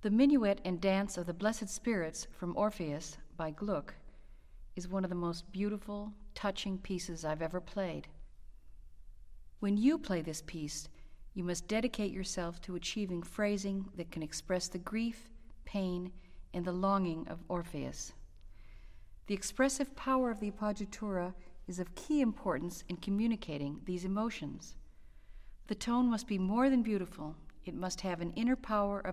The Minuet and Dance of the Blessed Spirits from Orpheus by Gluck is one of the most beautiful, touching pieces I've ever played. When you play this piece, you must dedicate yourself to achieving phrasing that can express the grief, pain, and the longing of Orpheus. The expressive power of the appoggiatura is of key importance in communicating these emotions. The tone must be more than beautiful. It must have an inner power of